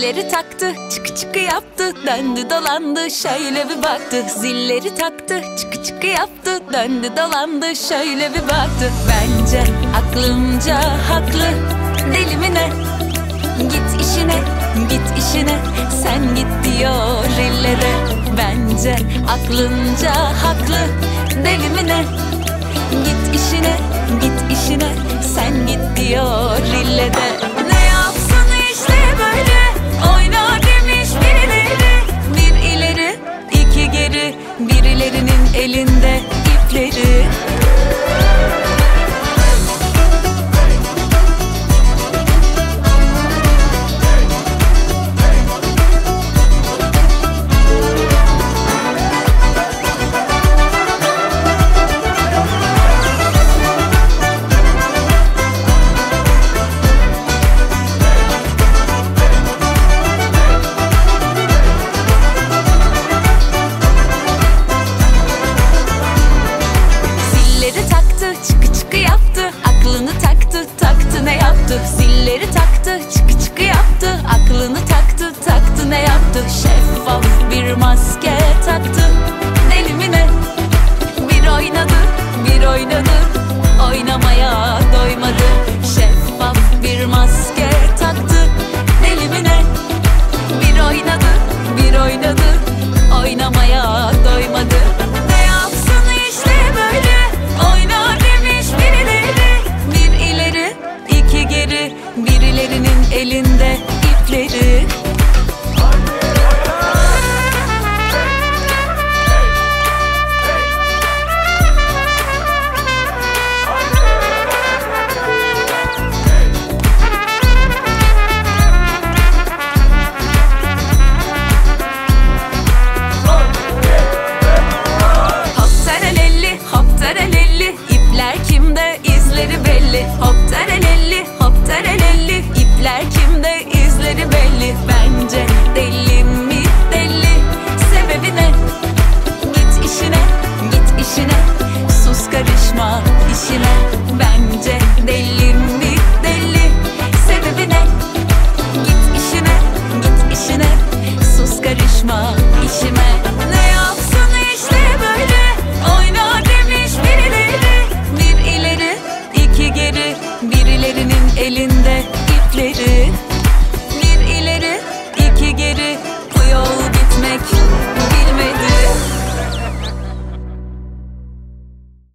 Zilleri taktı, çıkı çıkı yaptı, döndü dolandı, şöyle bir baktı. Zilleri taktı, çıkı çıkı yaptı, döndü dolandı, şöyle bir baktı. Bence aklımca haklı, deli mi ne? Git işine, git işine, sen git diyor illere. Bence aklınca haklı, deli mi ne? Git işine, git işine, sen git diyor illere. Ne yapsın işte böyle, oynar demiş birileri. Bir ileri, iki geri, birilerinin elinde ipleri. Çıkı çıkı yaptı, aklını taktı, taktı ne yaptı? Zilleri taktı, çıkı çıkı yaptı, aklını taktı, taktı ne yaptı? Şeffaf bir maske taktı, deli mi ne? Bir oynadı, bir oynadı, oynamaya doymadı. Şeffaf bir maske taktı, deli mi ne? Bir oynadı, bir oynadı, oynamaya doymadı. Ne yapsın işte böyle, oynar demiş birileri. Bir ileri, iki geri, birilerinin elinde